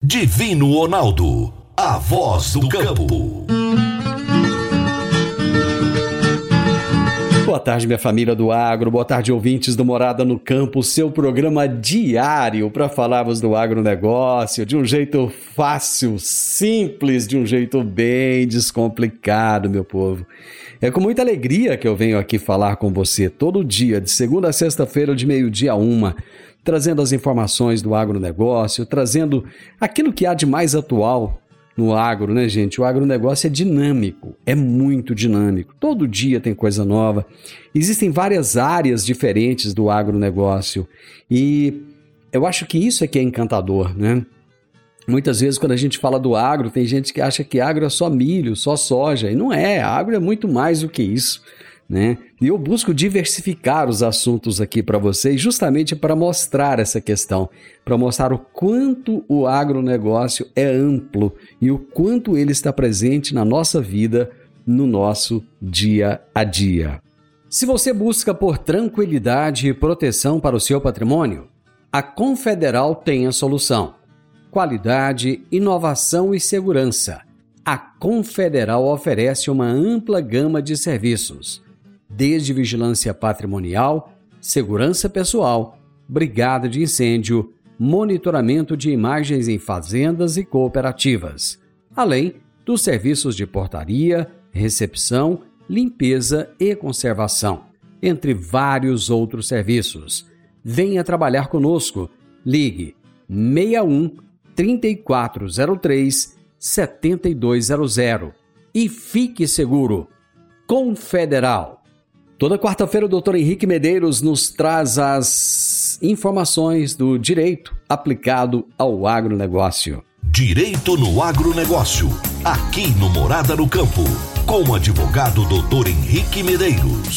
Divino Ronaldo, a voz do campo. Boa tarde, minha família do agro, boa tarde, ouvintes do Morada no Campo, seu programa diário para falarmos do agronegócio de um jeito fácil, simples, de um jeito bem descomplicado, meu povo. É com muita alegria que eu venho aqui falar com você todo dia, de segunda a sexta-feira, de meio-dia a 1h, trazendo as informações do agronegócio, trazendo aquilo que há de mais atual no agro, né, gente? O agronegócio é dinâmico, é muito dinâmico. Todo dia tem coisa nova. Existem várias áreas diferentes do agronegócio e eu acho que isso é que é encantador, né? Muitas vezes quando a gente fala do agro, tem gente que acha que agro é só milho, só soja, e não é. Agro é muito mais do que isso, né? E eu busco diversificar os assuntos aqui para vocês justamente para mostrar essa questão, para mostrar o quanto o agronegócio é amplo e o quanto ele está presente na nossa vida, no nosso dia a dia. Se você busca por tranquilidade e proteção para o seu patrimônio, a Confederal tem a solução. Qualidade, inovação e segurança. A Confederal oferece uma ampla gama de serviços, desde vigilância patrimonial, segurança pessoal, brigada de incêndio, monitoramento de imagens em fazendas e cooperativas, além dos serviços de portaria, recepção, limpeza e conservação, entre vários outros serviços. Venha trabalhar conosco. Ligue 61 3403 7200 e fique seguro. Confederal. Toda quarta-feira o Dr. Henrique Medeiros nos traz as informações do direito aplicado ao agronegócio. Direito no agronegócio, aqui no Morada no Campo, com o advogado Dr. Henrique Medeiros.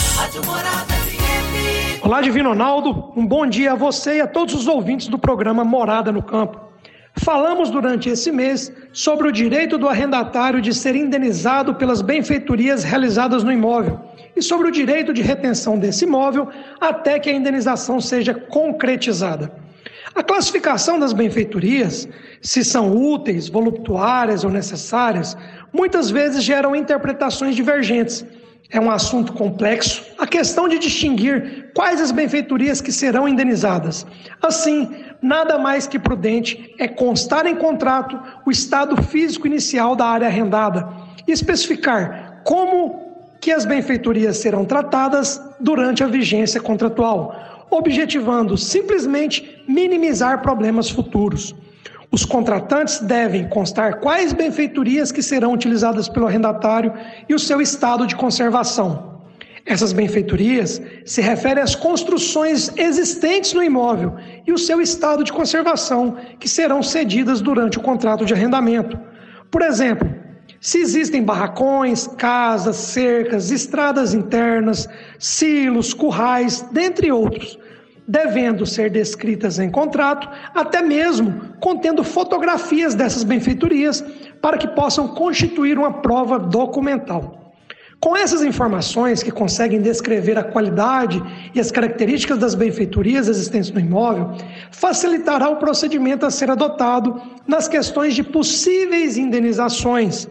Olá, Divino Ronaldo, um bom dia a você e a todos os ouvintes do programa Morada no Campo. Falamos durante esse mês sobre o direito do arrendatário de ser indenizado pelas benfeitorias realizadas no imóvel e sobre o direito de retenção desse imóvel até que a indenização seja concretizada. A classificação das benfeitorias, se são úteis, voluptuárias ou necessárias, muitas vezes geram interpretações divergentes. É um assunto complexo a questão de distinguir quais as benfeitorias que serão indenizadas. Assim, nada mais que prudente é constar em contrato o estado físico inicial da área arrendada e especificar como que as benfeitorias serão tratadas durante a vigência contratual, objetivando simplesmente minimizar problemas futuros. Os contratantes devem constar quais benfeitorias que serão utilizadas pelo arrendatário e o seu estado de conservação. Essas benfeitorias se referem às construções existentes no imóvel e o seu estado de conservação que serão cedidas durante o contrato de arrendamento. Por exemplo, se existem barracões, casas, cercas, estradas internas, silos, currais, dentre outros, devendo ser descritas em contrato, até mesmo contendo fotografias dessas benfeitorias para que possam constituir uma prova documental. Com essas informações que conseguem descrever a qualidade e as características das benfeitorias existentes no imóvel, facilitará o procedimento a ser adotado nas questões de possíveis indenizações,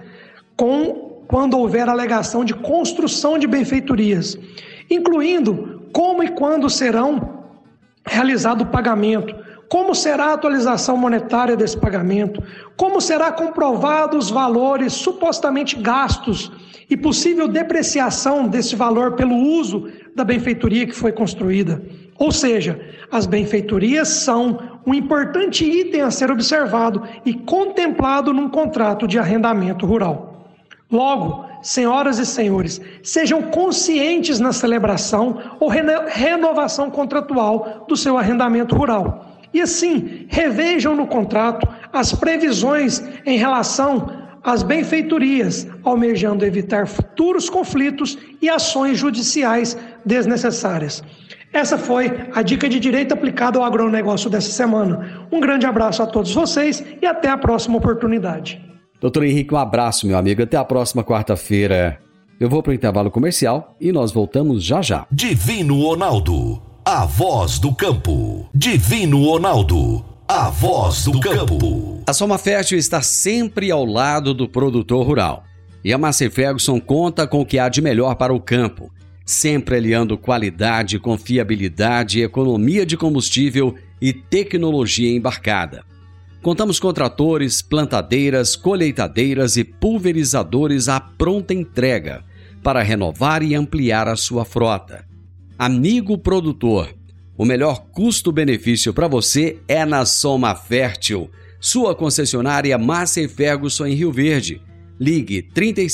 quando houver alegação de construção de benfeitorias, incluindo como e quando serão realizado o pagamento, como será a atualização monetária desse pagamento, como será comprovado os valores supostamente gastos e possível depreciação desse valor pelo uso da benfeitoria que foi construída. Ou seja, as benfeitorias são um importante item a ser observado e contemplado num contrato de arrendamento rural. Logo, senhoras e senhores, sejam conscientes na celebração ou renovação contratual do seu arrendamento rural. E assim, revejam no contrato as previsões em relação às benfeitorias, almejando evitar futuros conflitos e ações judiciais desnecessárias. Essa foi a dica de direito aplicado ao agronegócio dessa semana. Um grande abraço a todos vocês e até a próxima oportunidade. Doutor Henrique, um abraço, meu amigo. Até a próxima quarta-feira. Eu vou para o intervalo comercial e nós voltamos já já. Divino Ronaldo, a voz do campo. Divino Ronaldo, a voz do campo. A Soma Fértil está sempre ao lado do produtor rural. E a Massey Ferguson conta com o que há de melhor para o campo, sempre aliando qualidade, confiabilidade, economia de combustível e tecnologia embarcada. Contamos com tratores, plantadeiras, colheitadeiras e pulverizadores à pronta entrega para renovar e ampliar a sua frota. Amigo produtor, o melhor custo-benefício para você é na Soma Fértil, sua concessionária Massey Ferguson em Rio Verde. Ligue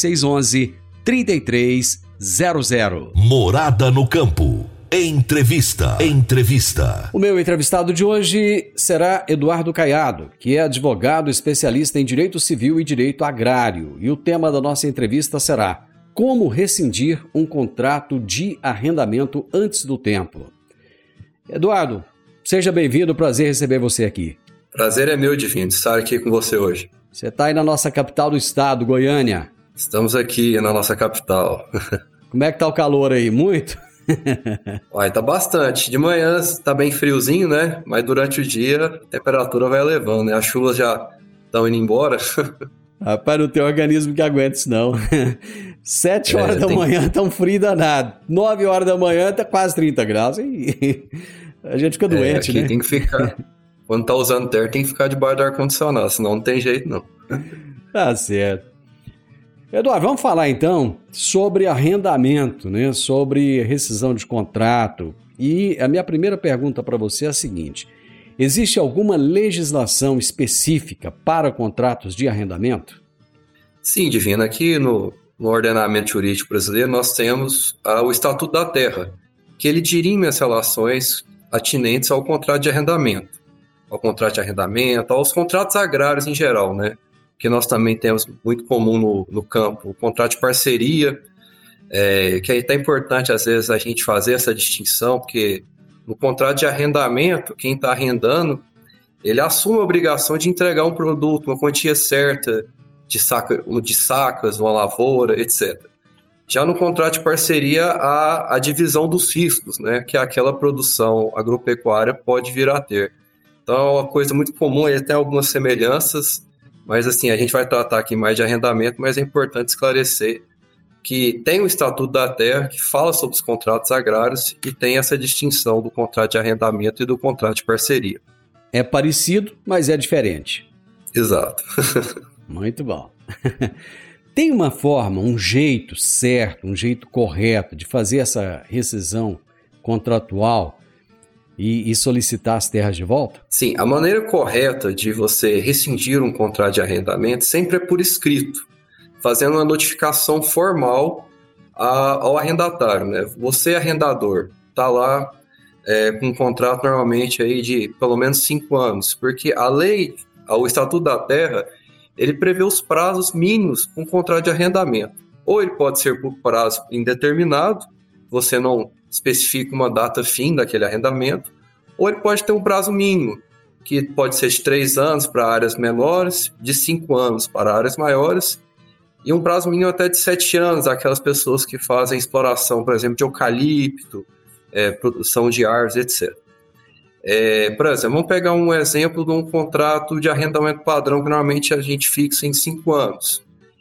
3611-3300. Morada no Campo. Entrevista. O meu entrevistado de hoje será Eduardo Caiado, que é advogado especialista em direito civil e direito agrário. E o tema da nossa entrevista será: como rescindir um contrato de arrendamento antes do tempo. Eduardo, seja bem-vindo, prazer receber você aqui. Prazer é meu, Divino, estar aqui com você hoje. Você está aí na nossa capital do estado, Goiânia. Estamos aqui na nossa capital. Como é que tá o calor aí? Muito? Uai, tá bastante. De manhã tá bem friozinho, né? Mas durante o dia a temperatura vai elevando, né? As chuvas já estão indo embora. Rapaz, não tem organismo que aguenta isso, não. 7 horas da manhã tá um frio danado. 9 horas da manhã tá quase 30 graus. E a gente fica doente, aqui né? Tem que ficar... Quando tá usando terra, tem que ficar debaixo do ar-condicionado, senão não tem jeito, não. Tá certo. Eduardo, vamos falar então sobre arrendamento, né? Sobre rescisão de contrato. E a minha primeira pergunta para você é a seguinte: existe alguma legislação específica para contratos de arrendamento? Sim, Divino. Aqui no ordenamento jurídico brasileiro nós temos o Estatuto da Terra, que ele dirime as relações atinentes ao contrato de arrendamento. Ao contrato de arrendamento, aos contratos agrários em geral, né? Que nós também temos muito comum no campo, o contrato de parceria, que é até importante às vezes a gente fazer essa distinção, porque no contrato de arrendamento, quem está arrendando, ele assume a obrigação de entregar um produto, uma quantia certa de sacas, uma lavoura, etc. Já no contrato de parceria, há a divisão dos riscos, né? Que aquela produção agropecuária pode vir a ter. Então, é uma coisa muito comum, ele tem algumas semelhanças, mas assim, a gente vai tratar aqui mais de arrendamento, mas é importante esclarecer que tem o Estatuto da Terra que fala sobre os contratos agrários e tem essa distinção do contrato de arrendamento e do contrato de parceria. É parecido, mas é diferente. Exato. Muito bom. Tem uma forma, um jeito certo, um jeito correto de fazer essa rescisão contratual e solicitar as terras de volta? Sim, a maneira correta de você rescindir um contrato de arrendamento sempre é por escrito, fazendo uma notificação formal ao arrendatário, né? Você, arrendador, está lá com um contrato normalmente aí de pelo menos 5 anos, porque a lei, o Estatuto da Terra, ele prevê os prazos mínimos para um contrato de arrendamento. Ou ele pode ser por prazo indeterminado, você não especifica uma data fim daquele arrendamento, ou ele pode ter um prazo mínimo, que pode ser de 3 anos para áreas menores, de 5 anos para áreas maiores, e um prazo mínimo até de 7 anos, aquelas pessoas que fazem exploração, por exemplo, de eucalipto, produção de árvores, etc. Por exemplo, vamos pegar um exemplo de um contrato de arrendamento padrão que normalmente a gente fixa em 5 anos.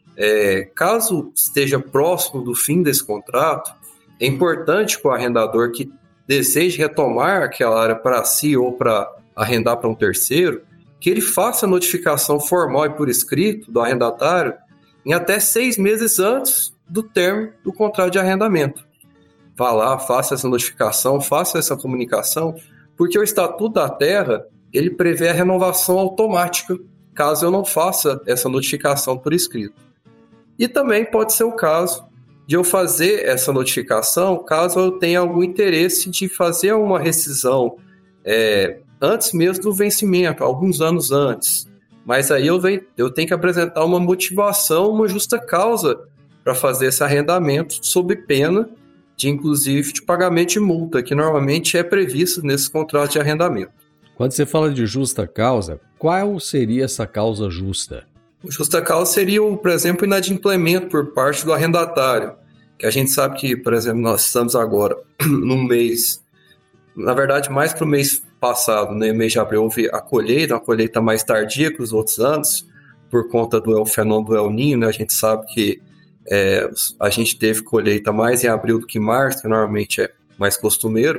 Caso esteja próximo do fim desse contrato, é importante que o arrendador que deseje retomar aquela área para si ou para arrendar para um terceiro, que ele faça a notificação formal e por escrito do arrendatário em até 6 meses antes do término do contrato de arrendamento. Vá lá, faça essa notificação, faça essa comunicação, porque o Estatuto da Terra, ele prevê a renovação automática, caso eu não faça essa notificação por escrito. E também pode ser o caso de eu fazer essa notificação caso eu tenha algum interesse de fazer uma rescisão antes mesmo do vencimento, alguns anos antes. Mas aí eu tenho que apresentar uma motivação, uma justa causa para fazer esse arrendamento, sob pena de, inclusive, de pagamento de multa, que normalmente é previsto nesse contrato de arrendamento. Quando você fala de justa causa, qual seria essa causa justa? Justa causa seria, por exemplo, o inadimplemento por parte do arrendatário, que a gente sabe que, por exemplo, nós estamos agora num mês, na verdade, mais para o mês passado, no mês de abril, houve a colheita, uma colheita mais tardia que os outros anos, por conta do fenômeno do El Niño, né? A gente sabe que a gente teve colheita mais em abril do que em março, que normalmente é mais costumeiro,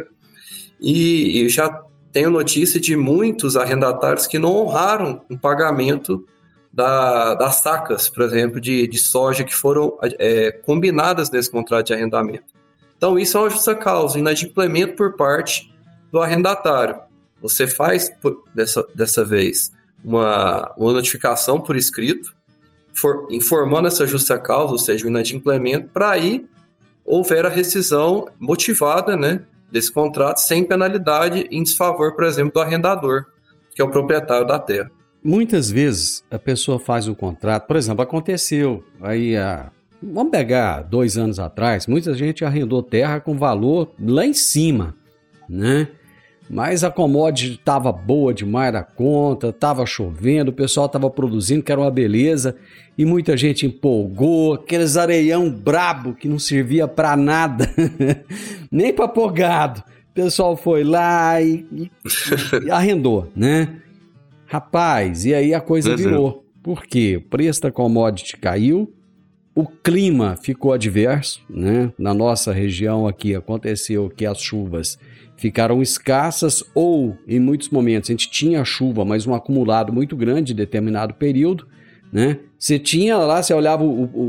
e já tenho notícia de muitos arrendatários que não honraram o pagamento das sacas, por exemplo, de soja que foram combinadas nesse contrato de arrendamento. Então, isso é uma justa causa, inadimplemento por parte do arrendatário. Você faz, dessa vez, uma notificação por escrito, informando essa justa causa, ou seja, o inadimplemento, para aí houver a rescisão motivada, né, desse contrato sem penalidade em desfavor, por exemplo, do arrendador, que é o proprietário da terra. Muitas vezes a pessoa faz um contrato, por exemplo, aconteceu aí vamos pegar 2 anos atrás, muita gente arrendou terra com valor lá em cima, né? Mas a commodity estava boa demais da conta, estava chovendo, o pessoal estava produzindo, que era uma beleza, e muita gente empolgou, aqueles areião brabo que não servia para nada, nem para pôr gado. O pessoal foi lá e arrendou, né? Rapaz, e aí a coisa virou. Por quê? O preço da commodity caiu, o clima ficou adverso, né? Na nossa região aqui aconteceu que as chuvas ficaram escassas ou, em muitos momentos, a gente tinha chuva, mas um acumulado muito grande em determinado período, né? Você tinha lá, você olhava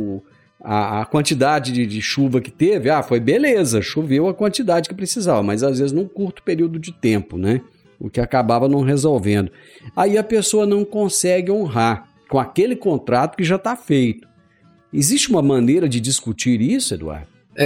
a quantidade de chuva que teve, foi beleza, choveu a quantidade que precisava, mas às vezes num curto período de tempo, né? O que acabava não resolvendo. Aí a pessoa não consegue honrar com aquele contrato que já está feito. Existe uma maneira de discutir isso, Eduardo?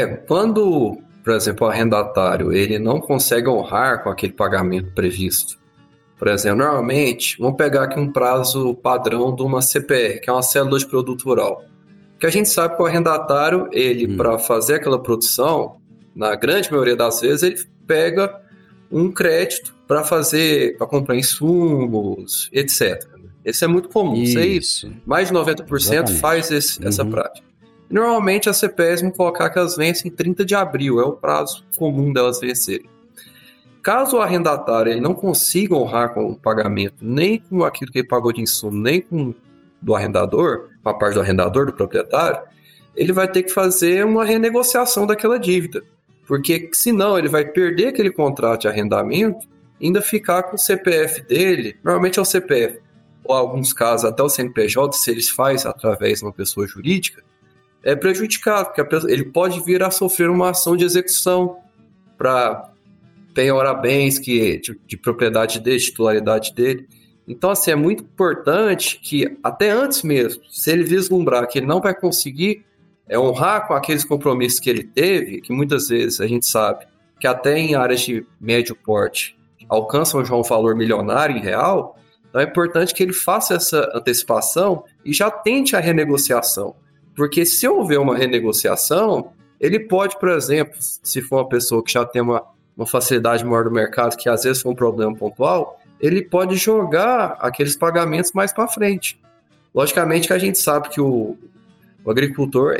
Quando, por exemplo, o arrendatário ele não consegue honrar com aquele pagamento previsto. Por exemplo, normalmente, vamos pegar aqui um prazo padrão de uma CPR, que é uma célula de produto rural. Que a gente sabe que o arrendatário, ele, para fazer aquela produção, na grande maioria das vezes, ele pega um crédito para comprar insumos, etc. Isso é muito comum. Isso. Mais de 90% exatamente. Faz essa prática. Normalmente as CPS vão colocar que elas vencem em 30 de abril, é o prazo comum delas vencerem. Caso o arrendatário ele não consiga honrar com o pagamento, nem com aquilo que ele pagou de insumo, nem com do arrendador, com a parte do arrendador, do proprietário, ele vai ter que fazer uma renegociação daquela dívida. Porque senão ele vai perder aquele contrato de arrendamento e ainda ficar com o CPF dele, normalmente é o CPF, ou em alguns casos até o CNPJ, se eles fazem através de uma pessoa jurídica, é prejudicado, porque ele pode vir a sofrer uma ação de execução para penhorar bens de propriedade dele, de titularidade dele. Então, assim, é muito importante que, até antes mesmo, se ele vislumbrar que ele não vai conseguir honrar com aqueles compromissos que ele teve, que muitas vezes a gente sabe que até em áreas de médio porte alcançam já um valor milionário em real, então é importante que ele faça essa antecipação e já tente a renegociação. Porque se houver uma renegociação, ele pode, por exemplo, se for uma pessoa que já tem uma facilidade maior do mercado, que às vezes foi um problema pontual, ele pode jogar aqueles pagamentos mais para frente. Logicamente que a gente sabe que o agricultor,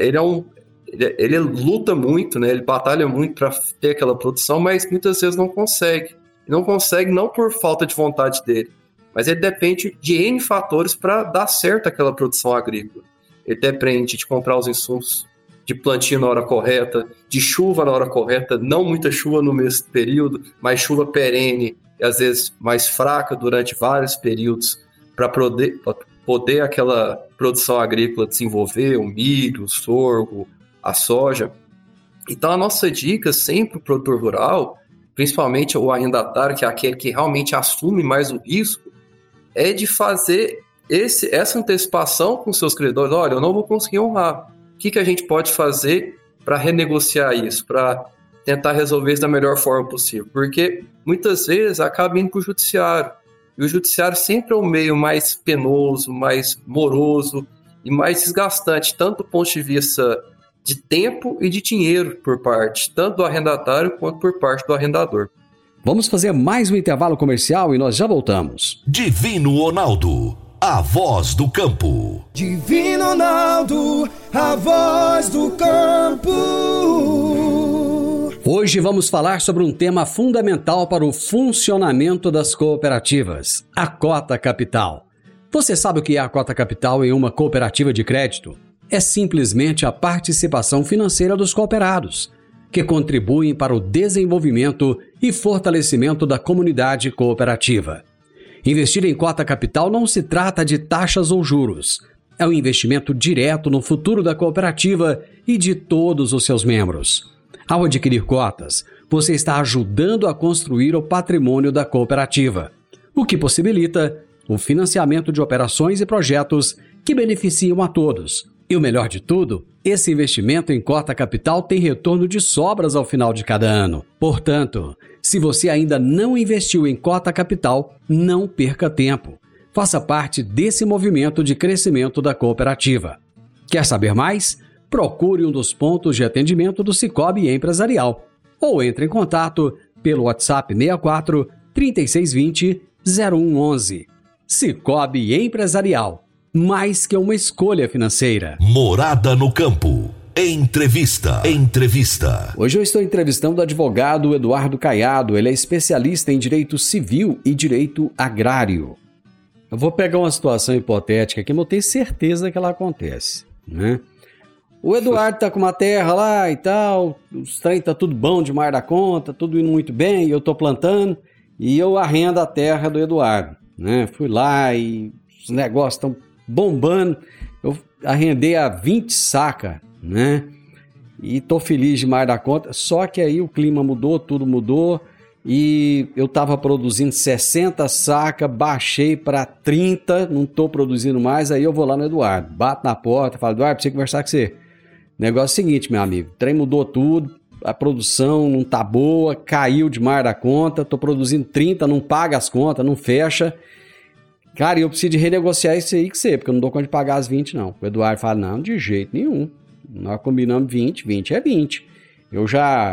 ele luta muito, né? Ele batalha muito para ter aquela produção, mas muitas vezes não consegue. Não consegue não por falta de vontade dele, mas ele depende de N fatores para dar certo aquela produção agrícola. Ele depende de comprar os insumos, de plantio na hora correta, de chuva na hora correta, não muita chuva no mesmo período, mas chuva perene, e às vezes mais fraca durante vários períodos, para poder aquela produção agrícola desenvolver, o milho, o sorgo, a soja. Então a nossa dica sempre para o produtor rural, principalmente o arrendatário, que é aquele que realmente assume mais o risco, é de fazer essa antecipação com seus credores. Olha, eu não vou conseguir honrar. O que a gente pode fazer para renegociar isso, para tentar resolver isso da melhor forma possível? Porque muitas vezes acaba indo para o judiciário. E o judiciário sempre é o meio mais penoso, mais moroso e mais desgastante, tanto do ponto de vista de tempo e de dinheiro por parte, tanto do arrendatário quanto por parte do arrendador. Vamos fazer mais um intervalo comercial e nós já voltamos. Divino Ronaldo, a voz do campo. Divino Ronaldo, a voz do campo. Hoje vamos falar sobre um tema fundamental para o funcionamento das cooperativas, a cota capital. Você sabe o que é a cota capital em uma cooperativa de crédito? É simplesmente a participação financeira dos cooperados, que contribuem para o desenvolvimento e fortalecimento da comunidade cooperativa. Investir em cota capital não se trata de taxas ou juros. É um investimento direto no futuro da cooperativa e de todos os seus membros. Ao adquirir cotas, você está ajudando a construir o patrimônio da cooperativa, o que possibilita o financiamento de operações e projetos que beneficiam a todos. E o melhor de tudo, esse investimento em cota capital tem retorno de sobras ao final de cada ano. Portanto, se você ainda não investiu em cota capital, não perca tempo. Faça parte desse movimento de crescimento da cooperativa. Quer saber mais? Procure um dos pontos de atendimento do Sicoob Empresarial ou entre em contato pelo WhatsApp 64 3620 0111. Sicoob Empresarial, mais que uma escolha financeira. Morada no Campo. Entrevista. Hoje eu estou entrevistando o advogado Eduardo Caiado. Ele é especialista em direito civil e direito agrário. Eu vou pegar uma situação hipotética aqui, mas eu tenho certeza que ela acontece, né? O Eduardo tá com uma terra lá e tal, os trem tá tudo bom demais da conta, tudo indo muito bem, eu tô plantando e eu arrendo a terra do Eduardo, né? Fui lá e os negócios estão bombando, eu arrendei a 20 sacas, né? E tô feliz demais da conta, só que aí o clima mudou, tudo mudou e eu tava produzindo 60 sacas, baixei para 30, não tô produzindo mais, aí eu vou lá no Eduardo, bato na porta, falo, Eduardo, preciso conversar com você. Negócio é o seguinte, meu amigo, o trem mudou tudo, a produção não tá boa, caiu demais da conta, tô produzindo 30, não paga as contas, não fecha. Cara, eu preciso de renegociar isso aí com você, porque eu não dou conta de pagar as 20 não. O Eduardo fala, não, de jeito nenhum, nós combinamos 20 é 20. Eu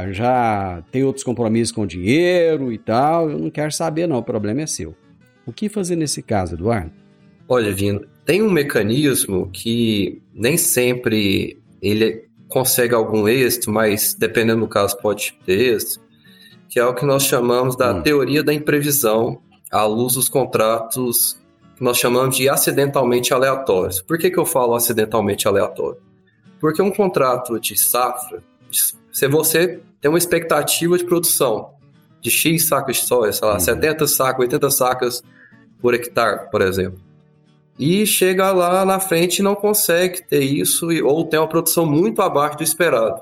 já tenho outros compromissos com dinheiro e tal, eu não quero saber não, o problema é seu. O que fazer nesse caso, Eduardo? Olha, Vino, tem um mecanismo que nem sempre ele consegue algum êxito, mas dependendo do caso pode ter êxito, que é o que nós chamamos da teoria da imprevisão à luz dos contratos que nós chamamos de acidentalmente aleatórios. Por que eu falo acidentalmente aleatório? Porque um contrato de safra, se você tem uma expectativa de produção de X sacas de soja, sei lá, 70 sacas, 80 sacas por hectare, por exemplo, e chega lá na frente e não consegue ter isso, ou tem uma produção muito abaixo do esperado.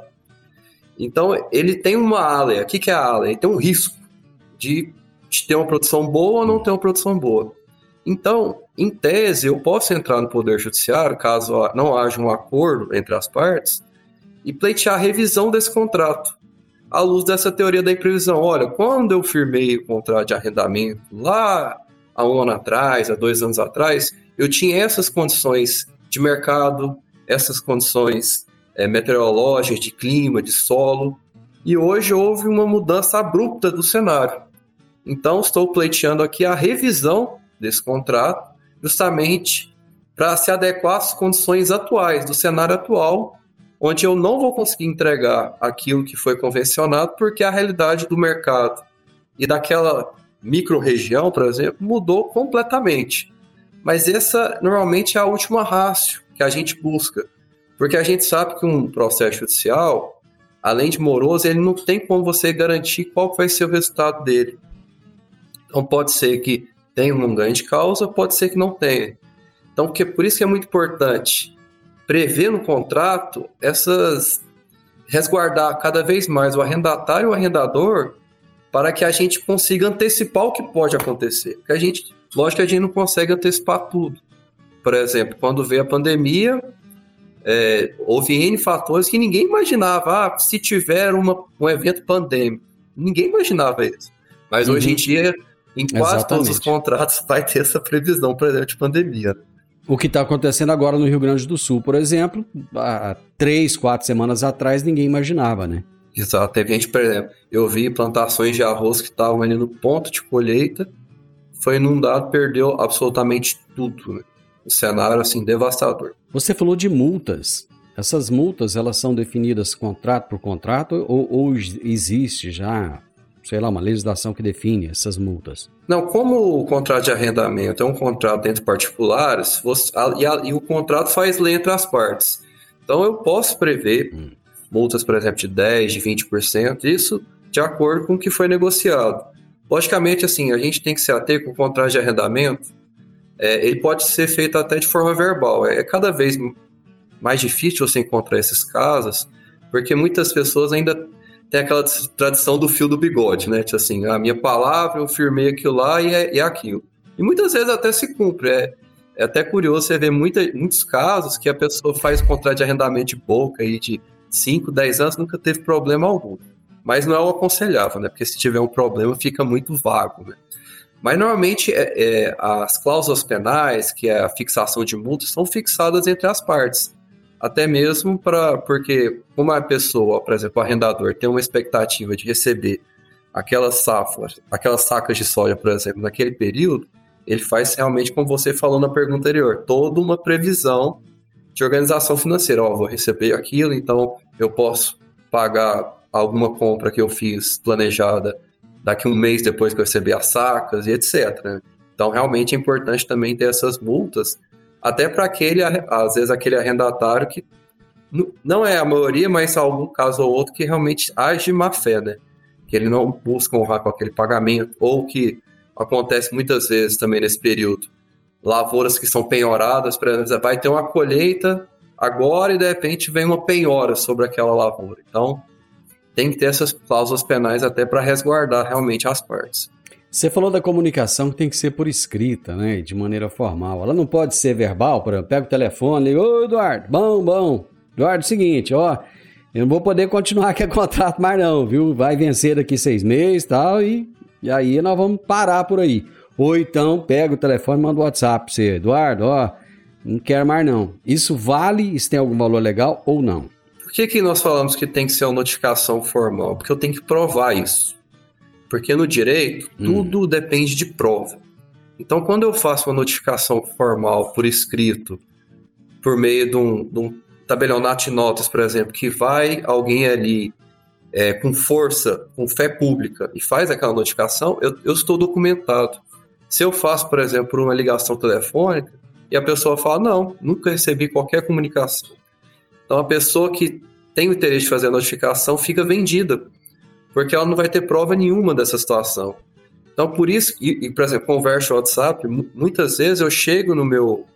Então, ele tem uma área. O que é a área? Ele tem um risco de ter uma produção boa ou não ter uma produção boa. Então, em tese, eu posso entrar no Poder Judiciário, caso não haja um acordo entre as partes, e pleitear a revisão desse contrato, à luz dessa teoria da imprevisão. Olha, quando eu firmei o contrato de arrendamento lá há um ano atrás, há 2 anos atrás, eu tinha essas condições de mercado, essas condições meteorológicas, de clima, de solo, e hoje houve uma mudança abrupta do cenário. Então, estou pleiteando aqui a revisão desse contrato, justamente para se adequar às condições atuais, do cenário atual, onde eu não vou conseguir entregar aquilo que foi convencionado, porque a realidade do mercado e daquela micro-região, por exemplo, mudou completamente. Mas essa, normalmente, é a última ratio que a gente busca. Porque a gente sabe que um processo judicial, além de moroso, ele não tem como você garantir qual vai ser o resultado dele. Então, pode ser que tenha um ganho de causa, pode ser que não tenha. Então, por isso que é muito importante prever no contrato resguardar cada vez mais o arrendatário e o arrendador para que a gente consiga antecipar o que pode acontecer. Porque lógico que a gente não consegue antecipar tudo. Por exemplo, quando veio a pandemia, houve N fatores que ninguém imaginava. Se tiver um evento pandêmico, ninguém imaginava isso. Mas hoje em dia, em quase todos os contratos, vai ter essa previsão, por exemplo, de pandemia. O que está acontecendo agora no Rio Grande do Sul, por exemplo, há 3, 4 semanas atrás, ninguém imaginava, né? Exato. Teve gente, por exemplo, eu vi plantações de arroz que estavam ali no ponto de colheita, foi inundado, perdeu absolutamente tudo, né? O cenário, assim, devastador. Você falou de multas. essas multas, elas são definidas contrato por contrato ou existe já, sei lá, uma legislação que define essas multas? Não, como o contrato de arrendamento é um contrato entre particulares, e o contrato faz lei entre as partes. Então, eu posso prever multas, por exemplo, de 10%, de 20%, isso de acordo com o que foi negociado. Logicamente, assim, a gente tem que se ater com o contrato de arrendamento, ele pode ser feito até de forma verbal. É cada vez mais difícil você encontrar esses casos, porque muitas pessoas ainda têm aquela tradição do fio do bigode, né? Tipo assim, a minha palavra, eu firmei aquilo lá e é aquilo. E muitas vezes até se cumpre. É até curioso você ver muitos casos que a pessoa faz contrato de arrendamento de boca aí de 5, 10 anos, nunca teve problema algum. Mas não é o aconselhável, né? Porque se tiver um problema, fica muito vago, né? Mas normalmente as cláusulas penais, que é a fixação de multas, são fixadas entre as partes. Até mesmo porque como a pessoa, por exemplo, o arrendador, tem uma expectativa de receber aquelas sacas de soja, por exemplo, naquele período, ele faz realmente, como você falou na pergunta anterior, toda uma previsão de organização financeira. Vou receber aquilo, então eu posso pagar alguma compra que eu fiz planejada daqui um mês depois que eu receber as sacas e etc. Né? Então, realmente é importante também ter essas multas, até para às vezes, aquele arrendatário que não é a maioria, mas algum caso ou outro que realmente age de má fé, né? Que ele não busca honrar com aquele pagamento, ou que acontece muitas vezes também nesse período, lavouras que são penhoradas, por exemplo, vai ter uma colheita agora e de repente vem uma penhora sobre aquela lavoura. Então, tem que ter essas cláusulas penais até para resguardar realmente as partes. Você falou da comunicação que tem que ser por escrita, né? De maneira formal. Ela não pode ser verbal, por exemplo, pega o telefone e liga, ô Eduardo, bom. Eduardo, seguinte, eu não vou poder continuar aqui o contrato mais não, viu? Vai vencer daqui 6 meses tal, e aí nós vamos parar por aí. Ou então, pega o telefone e manda o WhatsApp pra você. Eduardo, não quero mais não. Isso vale? Isso tem algum valor legal ou não? Por que nós falamos que tem que ser uma notificação formal? Porque eu tenho que provar isso. Porque no direito, tudo depende de prova. Então, quando eu faço uma notificação formal por escrito, por meio de um tabelionato de notas, por exemplo, que vai alguém ali com força, com fé pública, e faz aquela notificação, eu estou documentado. Se eu faço, por exemplo, por uma ligação telefônica, e a pessoa fala, não, nunca recebi qualquer comunicação. Então, a pessoa que tem o interesse de fazer a notificação fica vendida, porque ela não vai ter prova nenhuma dessa situação. Então, por isso, por exemplo, conversa no WhatsApp, muitas vezes eu chego no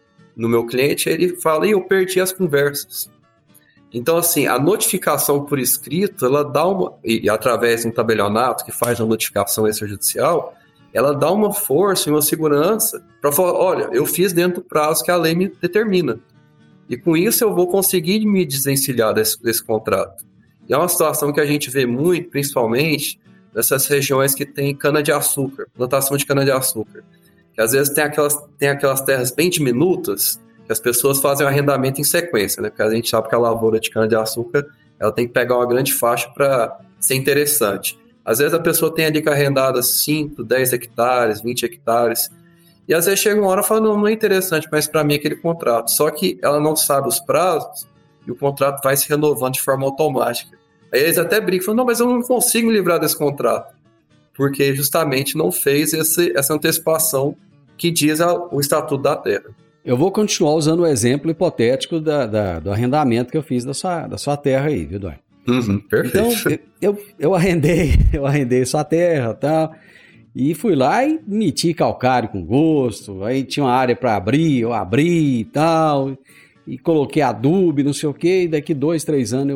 meu cliente e ele fala, eu perdi as conversas. Então, assim, a notificação por escrito, ela dá e através de um tabelionato que faz a notificação extrajudicial, ela dá uma força e uma segurança para falar, olha, eu fiz dentro do prazo que a lei me determina. E com isso eu vou conseguir me desvencilhar desse contrato. E é uma situação que a gente vê muito, principalmente nessas regiões que tem cana-de-açúcar, plantação de cana-de-açúcar. Que às vezes tem aquelas terras bem diminutas, que as pessoas fazem o arrendamento em sequência, né? Porque a gente sabe que a lavoura de cana-de-açúcar ela tem que pegar uma grande faixa para ser interessante. Às vezes a pessoa tem ali arrendada 5, 10 hectares, 20 hectares, e às vezes chega uma hora e fala, não é interessante, mas para mim é aquele contrato. Só que ela não sabe os prazos e o contrato vai se renovando de forma automática. Aí eles até brincam, falam, não, mas eu não consigo me livrar desse contrato, porque justamente não fez essa antecipação que diz o Estatuto da Terra. Eu vou continuar usando o exemplo hipotético do arrendamento que eu fiz da sua terra aí, viu, Eduardo? Perfeito. Então, eu arrendei sua terra e tal, e fui lá e meti calcário com gosto, aí tinha uma área para abrir, eu abri e tal, e coloquei adubo, não sei o quê, e daqui 2, 3 anos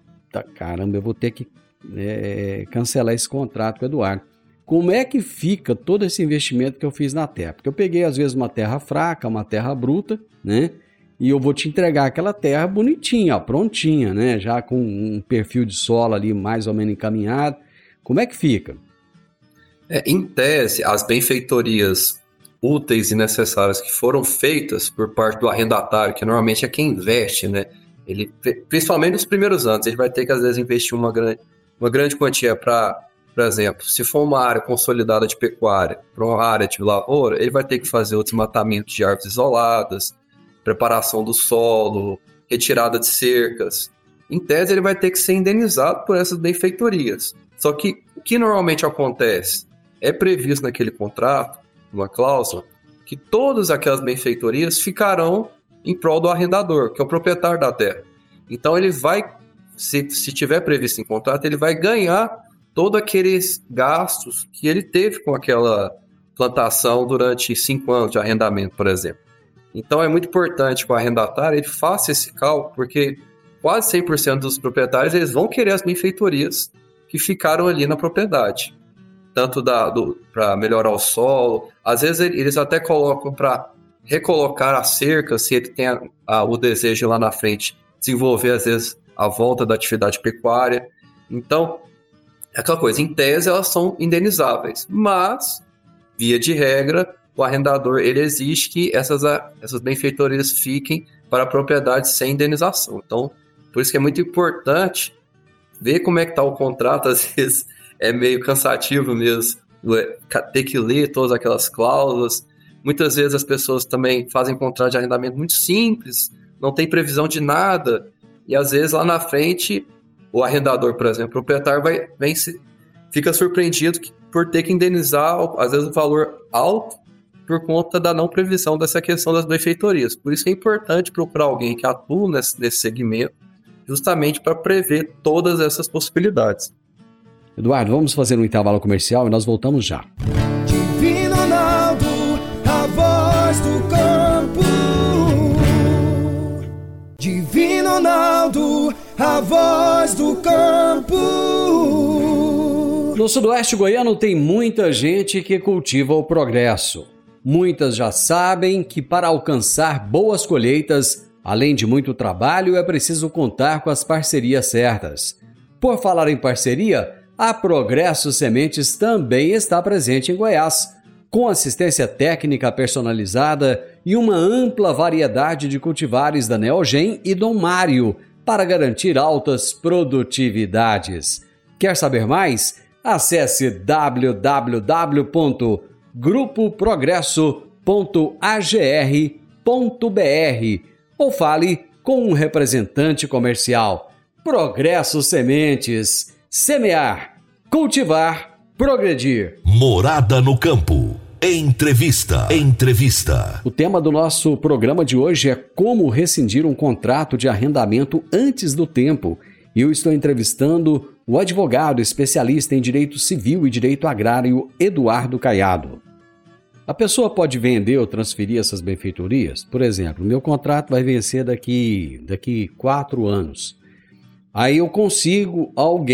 eu vou ter que cancelar esse contrato com o Eduardo. Como é que fica todo esse investimento que eu fiz na terra? Porque eu peguei, às vezes, uma terra fraca, uma terra bruta, né? E eu vou te entregar aquela terra bonitinha, prontinha, né? Já com um perfil de solo ali mais ou menos encaminhado. Como é que fica? Em tese, as benfeitorias úteis e necessárias que foram feitas por parte do arrendatário, que normalmente é quem investe, né? Ele, principalmente nos primeiros anos, ele vai ter que, às vezes, investir uma grande quantia para, por exemplo, se for uma área consolidada de pecuária para uma área de lavoura, ele vai ter que fazer o desmatamento de árvores isoladas, preparação do solo, retirada de cercas. Em tese, ele vai ter que ser indenizado por essas benfeitorias. Só que o que normalmente acontece? É previsto naquele contrato, uma cláusula, que todas aquelas benfeitorias ficarão em prol do arrendador, que é o proprietário da terra. Então, ele vai, se tiver previsto em contrato, ele vai ganhar todos aqueles gastos que ele teve com aquela plantação durante 5 anos de arrendamento, por exemplo. Então, é muito importante que o arrendatário ele faça esse cálculo, porque quase 100% dos proprietários eles vão querer as benfeitorias que ficaram ali na propriedade. Tanto para melhorar o solo, às vezes eles até colocam para recolocar a cerca, se ele tem o desejo lá na frente, desenvolver às vezes a volta da atividade pecuária. Então, é aquela coisa, em tese elas são indenizáveis, mas, via de regra, o arrendador ele exige que essas benfeitorias fiquem para a propriedade sem indenização. Então, por isso que é muito importante ver como é que está o contrato, às vezes é meio cansativo mesmo, ter que ler todas aquelas cláusulas. Muitas vezes as pessoas também fazem contrato de arrendamento muito simples, não tem previsão de nada, e às vezes lá na frente, o arrendador, por exemplo, o proprietário fica surpreendido por ter que indenizar, às vezes, um valor alto por conta da não previsão dessa questão das benfeitorias. Por isso é importante procurar alguém que atua nesse segmento, justamente para prever todas essas possibilidades. Eduardo, vamos fazer um intervalo comercial e nós voltamos já. Divino Ronaldo, a voz do campo. Divino Ronaldo, a voz do campo. No sudoeste goiano tem muita gente que cultiva o progresso. Muitas já sabem que para alcançar boas colheitas, além de muito trabalho, é preciso contar com as parcerias certas. Por falar em parceria, a Progresso Sementes também está presente em Goiás, com assistência técnica personalizada e uma ampla variedade de cultivares da Neogen e Dom Mário para garantir altas produtividades. Quer saber mais? Acesse www.grupoprogresso.agr.br ou fale com um representante comercial. Progresso Sementes. Semear, cultivar, progredir. Morada no Campo. Entrevista. O tema do nosso programa de hoje é como rescindir um contrato de arrendamento antes do tempo. E eu estou entrevistando o advogado especialista em direito civil e direito agrário, Eduardo Caiado. A pessoa pode vender ou transferir essas benfeitorias? Por exemplo, meu contrato vai vencer daqui 4 anos. Aí eu consigo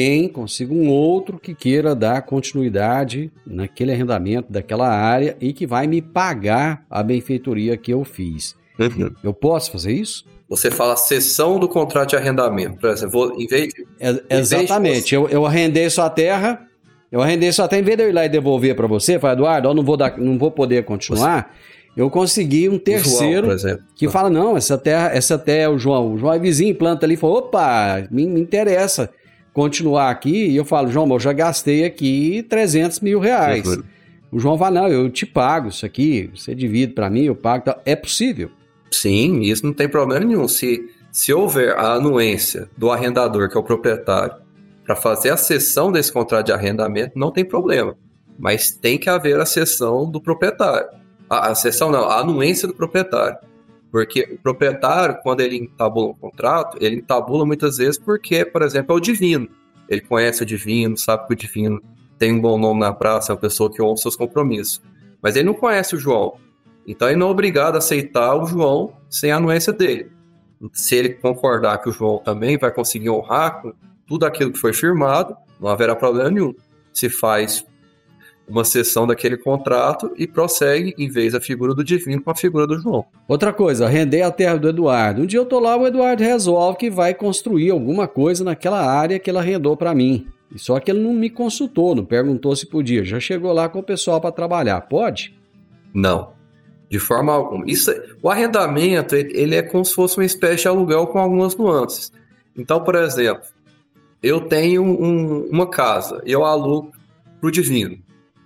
um outro que queira dar continuidade naquele arrendamento daquela área e que vai me pagar a benfeitoria que eu fiz. Uhum. Eu posso fazer isso? Você fala cessão do contrato de arrendamento. Por exemplo, Exatamente. Eu arrendei sua terra, em vez de eu ir lá e devolver para você, fala, Eduardo, eu não vou poder continuar. Eu consegui um terceiro que fala, não, essa terra é o João é vizinho, planta ali, fala, opa, me interessa continuar aqui. E eu falo, João, eu já gastei aqui 300 mil reais. Uhum. O João fala, não, eu te pago isso aqui, você divide para mim, eu pago. É possível? Sim, isso não tem problema nenhum. Se houver a anuência do arrendador, que é o proprietário, para fazer a cessão desse contrato de arrendamento, não tem problema. Mas tem que haver a cessão do proprietário. A anuência do proprietário. Porque o proprietário, quando ele entabula um contrato, ele entabula muitas vezes porque, por exemplo, é o divino. Ele conhece o divino, sabe que o divino tem um bom nome na praça, é uma pessoa que honra seus compromissos. Mas ele não conhece o João. Então ele não é obrigado a aceitar o João sem a anuência dele. Se ele concordar que o João também vai conseguir honrar com tudo aquilo que foi firmado, não haverá problema nenhum. Se faz uma cessão daquele contrato e prossegue, em vez da figura do divino, com a figura do João. Outra coisa, arrendei a terra do Eduardo. Um dia eu tô lá, o Eduardo resolve que vai construir alguma coisa naquela área que ele arrendou para mim. Só que ele não me consultou, não perguntou se podia. Já chegou lá com o pessoal para trabalhar. Pode? Não, de forma alguma. O arrendamento, ele é como se fosse uma espécie de aluguel com algumas nuances. Então, por exemplo, eu tenho uma casa, eu alugo para o divino.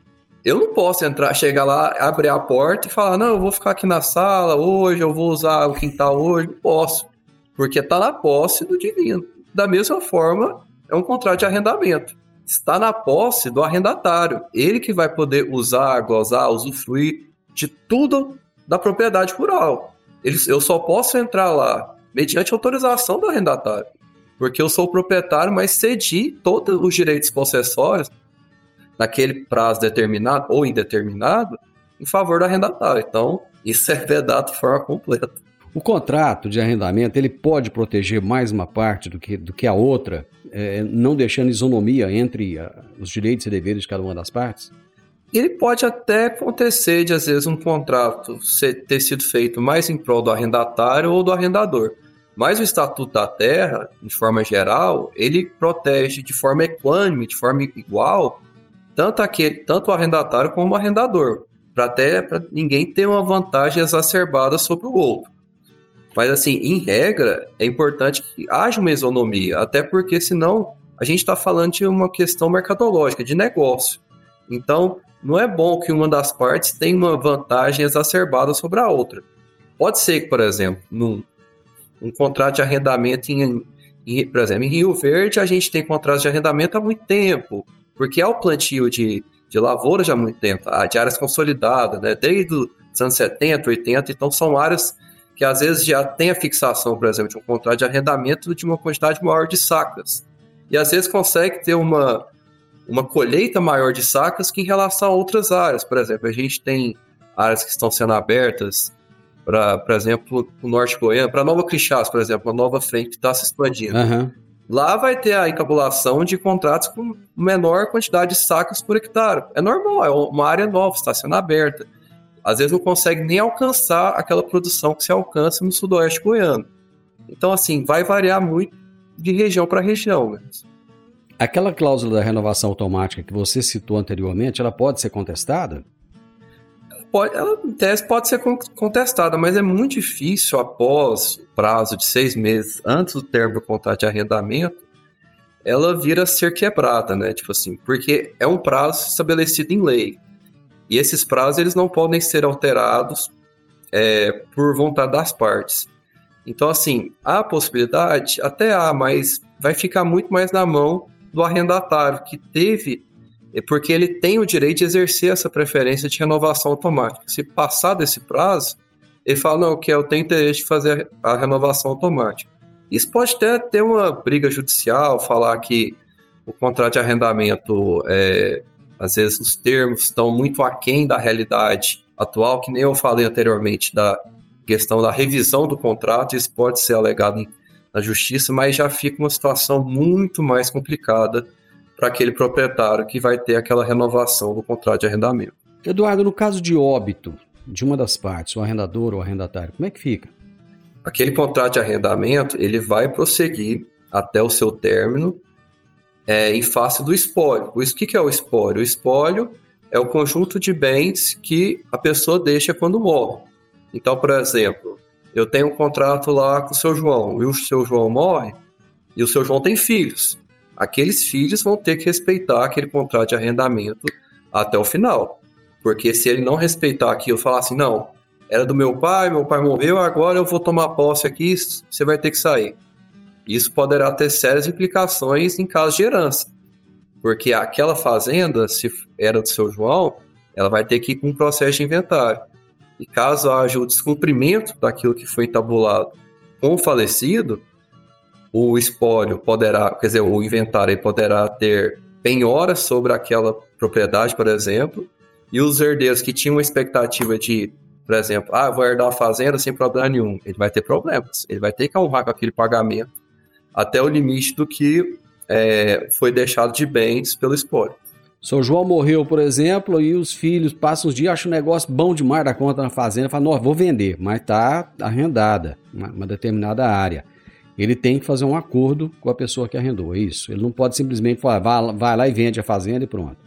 Eu não posso chegar lá, abrir a porta e falar, não, eu vou ficar aqui na sala hoje, eu vou usar o quintal hoje. Não posso, porque está na posse do divino. Da mesma forma, é um contrato de arrendamento. Está na posse do arrendatário. Ele que vai poder usar, gozar, usufruir de tudo da propriedade rural. Eu só posso entrar lá mediante autorização do arrendatário, porque eu sou o proprietário, mas cedi todos os direitos possessórios naquele prazo determinado ou indeterminado em favor do arrendatário. Então, isso é vedado de forma completa. O contrato de arrendamento, ele pode proteger mais uma parte do que a outra, não deixando isonomia entre os direitos e deveres de cada uma das partes? Ele pode até acontecer de, às vezes, um contrato ter sido feito mais em prol do arrendatário ou do arrendador. Mas o Estatuto da Terra, de forma geral, ele protege de forma equânime, de forma igual, tanto o arrendatário como o arrendador, para ninguém ter uma vantagem exacerbada sobre o outro. Mas, assim, em regra, é importante que haja uma isonomia, até porque, senão, a gente está falando de uma questão mercadológica, de negócio. Então, não é bom que uma das partes tenha uma vantagem exacerbada sobre a outra. Pode ser que, por exemplo, um contrato de arrendamento, por exemplo, em Rio Verde, a gente tem contratos de arrendamento há muito tempo, porque há o plantio de lavouras já há muito tempo, de áreas consolidadas, né? Desde os anos 70, 80, então são áreas que às vezes já tem a fixação, por exemplo, de um contrato de arrendamento de uma quantidade maior de sacas. E às vezes consegue ter uma colheita maior de sacas que em relação a outras áreas. Por exemplo, a gente tem áreas que estão sendo abertas, por exemplo, o norte goiano, para Nova Crixás, por exemplo, uma nova frente que está se expandindo. Uhum. Lá vai ter a encabulação de contratos com menor quantidade de sacas por hectare. É normal, é uma área nova, está sendo aberta. Às vezes não consegue nem alcançar aquela produção que se alcança no sudoeste goiano. Então, assim, vai variar muito de região para região. Né? Aquela cláusula da renovação automática que você citou anteriormente, ela pode ser contestada? Ela, em tese, pode ser contestada, mas é muito difícil, após o prazo de 6 meses, antes do termo do contrato de arrendamento, ela vir a ser quebrada, né? Tipo assim, porque é um prazo estabelecido em lei. E esses prazos eles não podem ser alterados por vontade das partes. Então, assim, há possibilidade? Até há, mas vai ficar muito mais na mão do arrendatário, que porque ele tem o direito de exercer essa preferência de renovação automática. Se passar desse prazo, ele fala, não, eu tenho interesse de fazer a renovação automática. Isso pode até ter uma briga judicial, falar que o contrato de arrendamento, às vezes os termos estão muito aquém da realidade atual, que nem eu falei anteriormente, da questão da revisão do contrato, isso pode ser alegado na justiça, mas já fica uma situação muito mais complicada para aquele proprietário que vai ter aquela renovação do contrato de arrendamento. Eduardo, no caso de óbito de uma das partes, o arrendador ou o arrendatário, como é que fica? Aquele contrato de arrendamento, ele vai prosseguir até o seu término em face do espólio. O que é o espólio? O espólio é o conjunto de bens que a pessoa deixa quando morre. Então, por exemplo, eu tenho um contrato lá com o seu João, e o seu João morre, e o seu João tem filhos. Aqueles filhos vão ter que respeitar aquele contrato de arrendamento até o final. Porque se ele não respeitar aquilo, falar assim, não, era do meu pai morreu, agora eu vou tomar posse aqui, você vai ter que sair. Isso poderá ter sérias implicações em caso de herança. Porque aquela fazenda, se era do seu João, ela vai ter que ir com um processo de inventário. E caso haja o descumprimento daquilo que foi entabulado com o falecido, o espólio o inventário poderá ter penhoras sobre aquela propriedade, por exemplo, e os herdeiros que tinham uma expectativa de, por exemplo, vou herdar a fazenda sem problema nenhum, ele vai ter problemas, ele vai ter que honrar com aquele pagamento até o limite do que foi deixado de bens pelo espólio. Seu João morreu, por exemplo, e os filhos passam os dias, acham um negócio bom demais da conta na fazenda, falam, não, vou vender, mas está arrendada uma determinada área. Ele tem que fazer um acordo com a pessoa que arrendou, é isso. Ele não pode simplesmente falar, vai lá e vende a fazenda e pronto.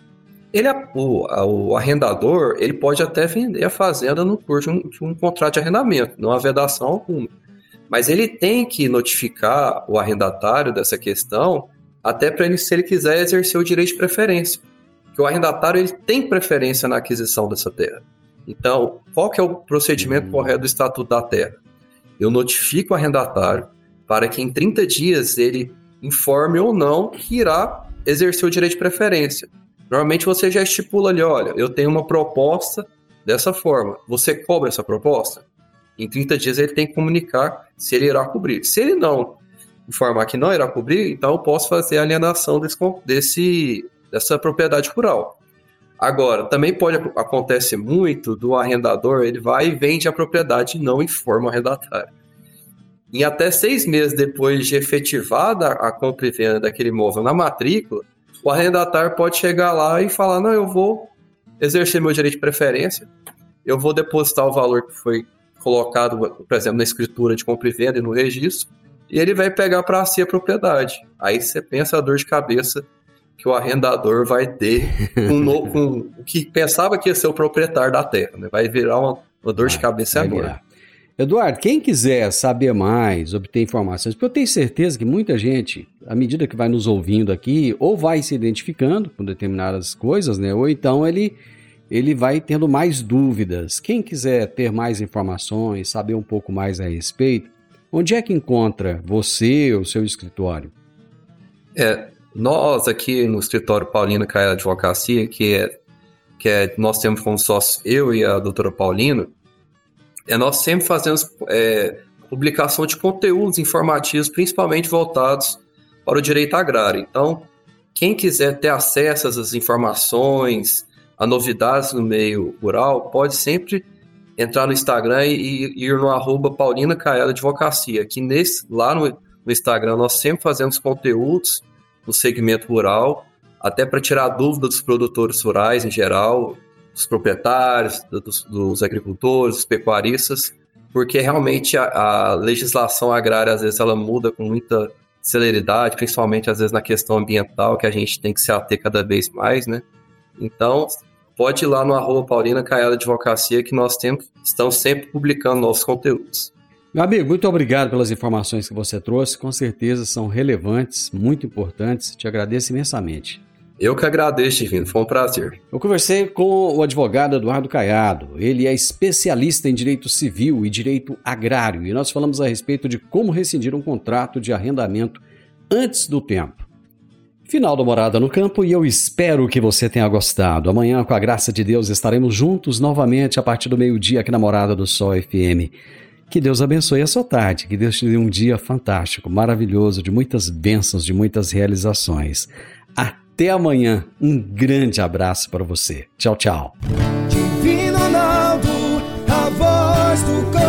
O arrendador, ele pode até vender a fazenda no curso de um contrato de arrendamento, não há vedação alguma. Mas ele tem que notificar o arrendatário dessa questão, até para ele, se ele quiser exercer o direito de preferência. que o arrendatário ele tem preferência na aquisição dessa terra. Então, qual que é o procedimento correto do Estatuto da Terra? Eu notifico o arrendatário para que em 30 dias ele informe ou não que irá exercer o direito de preferência. Normalmente você já estipula ali, olha, eu tenho uma proposta dessa forma, você cobra essa proposta? Em 30 dias ele tem que comunicar se ele irá cobrir. Se ele não informar que não irá cobrir, então eu posso fazer a alienação dessa propriedade rural. Agora, também acontece muito do arrendador, ele vai e vende a propriedade e não informa o arrendatário. Em até 6 meses depois de efetivada a compra e venda daquele imóvel na matrícula, o arrendatário pode chegar lá e falar, não, eu vou exercer meu direito de preferência, eu vou depositar o valor que foi colocado, por exemplo, na escritura de compra e venda e no registro, e ele vai pegar para si a propriedade. Aí você pensa a dor de cabeça que o arrendador vai ter com o que pensava que ia ser o proprietário da terra, né? Vai virar uma dor de cabeça enorme. Eduardo, quem quiser saber mais, obter informações, porque eu tenho certeza que muita gente, à medida que vai nos ouvindo aqui, ou vai se identificando com determinadas coisas, né? Ou então ele vai tendo mais dúvidas. Quem quiser ter mais informações, saber um pouco mais a respeito, onde é que encontra você ou seu escritório? Nós aqui no escritório Paulina Caela Advocacia, nós temos como sócio eu e a doutora Paulina, nós sempre fazemos publicação de conteúdos informativos, principalmente voltados para o direito agrário. Então, quem quiser ter acesso a essas informações, a novidades no meio rural, pode sempre entrar no Instagram e ir no @Paulina Caela Advocacia. Que lá no Instagram nós sempre fazemos conteúdos no segmento rural, até para tirar dúvidas dos produtores rurais em geral, dos proprietários, dos agricultores, dos pecuaristas, porque realmente a legislação agrária, às vezes, ela muda com muita celeridade, principalmente, às vezes, na questão ambiental, que a gente tem que se ater cada vez mais, né? Então, pode ir lá no @Paulina Caela Advocacia, que nós estamos sempre publicando novos conteúdos. Meu amigo, muito obrigado pelas informações que você trouxe, com certeza são relevantes, muito importantes, te agradeço imensamente. Eu que agradeço, Divino, foi um prazer. Eu conversei com o advogado Eduardo Caiado, ele é especialista em direito civil e direito agrário, e nós falamos a respeito de como rescindir um contrato de arrendamento antes do tempo. Final do Morada no Campo, e eu espero que você tenha gostado. Amanhã, com a graça de Deus, estaremos juntos novamente a partir do meio-dia aqui na Morada do Sol FM. Que Deus abençoe a sua tarde, que Deus te dê um dia fantástico, maravilhoso, de muitas bênçãos, de muitas realizações. Até amanhã, um grande abraço para você. Tchau, tchau. Divino Ronaldo, a voz do campo.